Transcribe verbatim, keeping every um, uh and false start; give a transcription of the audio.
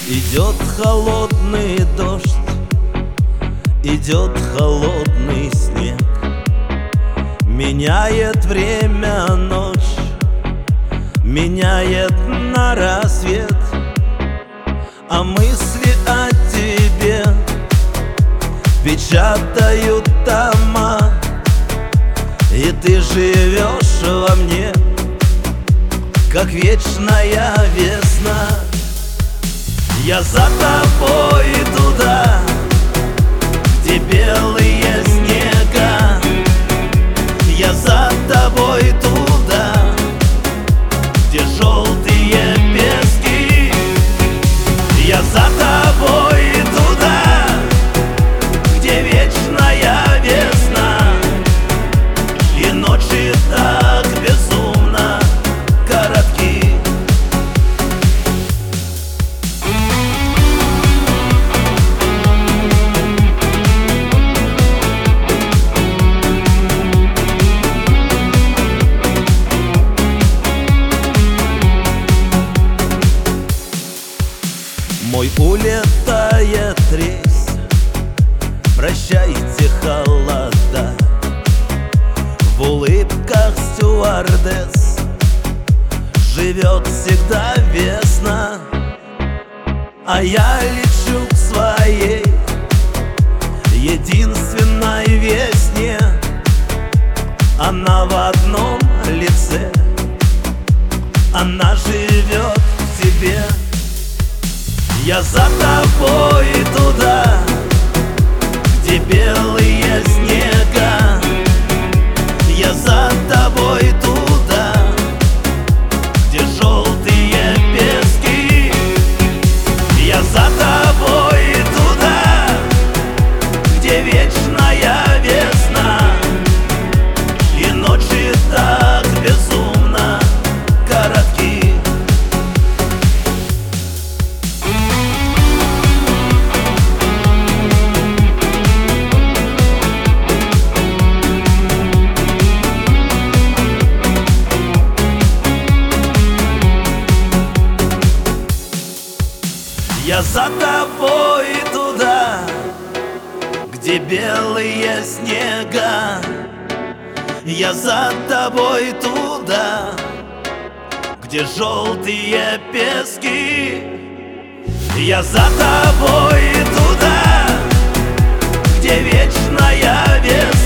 Идет холодный дождь, идет холодный снег, меняет время ночь, меняет на рассвет. А мысли о тебе печатают тома, и ты живешь во мне, как вечная весна. Я за тобой туда, где белые снега. Я за тобой туда, где желтые пески. Я за тобой туда, где вечная весна, и ночи так безумно коротки. Мой улетает рейс, прощайте холода. В улыбках стюардесс живет всегда весна. А я лечу к своей единственной весне. Она в одном лице, она живет в тебе. Я за тобой туда, где белые снега. Я за тобой туда, где желтые пески. Я за тобой туда, где вечная весна, и ночи так безумно коротки. Я за тобой туда, где белые снега. Я за тобой туда, где желтые пески. Я за тобой туда, где вечная весна.